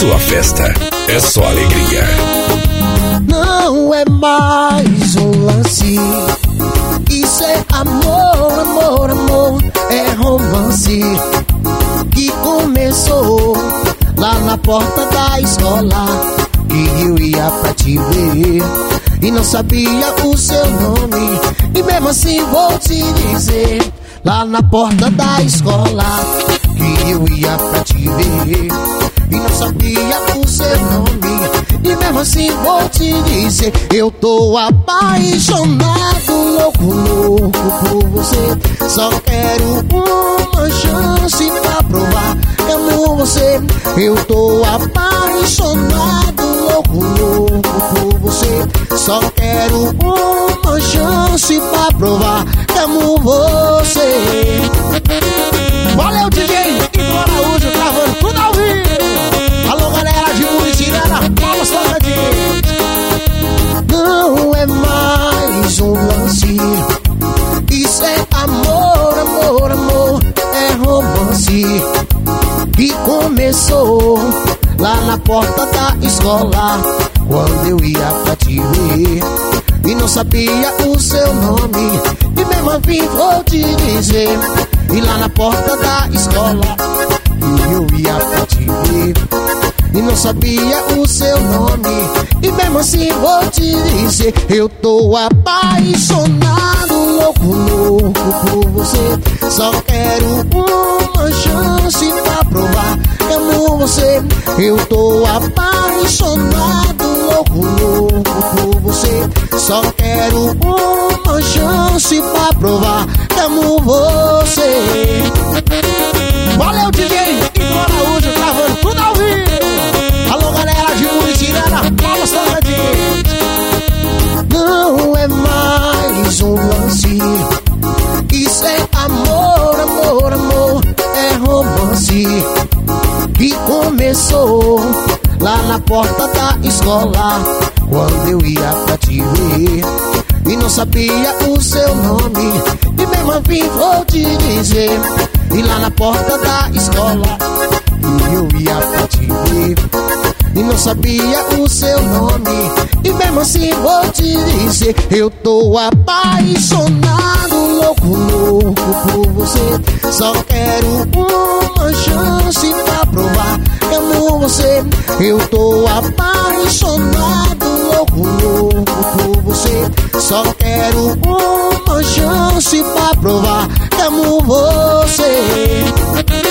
sua festa é só alegria. Não é mais um lance, isso é amor, amor, amor. É romance que começou lá na porta da escola, que eu ia pra te ver e não sabia o seu nome. E mesmo assim vou te dizer, lá na porta da escola, que eu ia pra te ver e não sabia o seu nome. E mesmo assim vou te dizer, eu tô apaixonado, louco, louco por você. Só quero uma chance pra provar que amo você. Eu tô apaixonado, louco, louco por você. Só quero uma chance pra provar que amo você. Valeu, DJ Igor Araújo, gravando tudo ao vivo. Alô, galera de Muritirana, palmas para ti. Não é mais um lance, isso é amor, amor, amor. É romance que começou lá na porta da escola, quando eu ia pra te ver e não sabia o seu nome. E mesmo assim vou te dizer, e lá na porta da escola, que eu ia pra te ver e não sabia o seu nome. E mesmo assim vou te dizer, eu tô apaixonado, louco, louco por você. Só quero uma chance pra provar que amo você. Eu tô apaixonado, louco, louco por você. Só quero uma chance pra provar que amo você. Valeu, DJ Igor Araújo, gravando tudo ao vivo. Alô, galera de Muritirana, palmas para ti. Não é mais um lance, isso é amor, amor, amor. É romance que começou lá na porta da escola, quando eu ia pra te ver e não sabia o seu nome. E mesmo assim vou te dizer, e lá na porta da escola, que eu ia pra te ver e não sabia o seu nome. E mesmo assim vou te dizer, eu tô apaixonado, louco, louco por você. Só quero uma chance pra provar que amo você. Eu tô apaixonado, louco, louco por você. Só quero uma chance pra provar que amo você.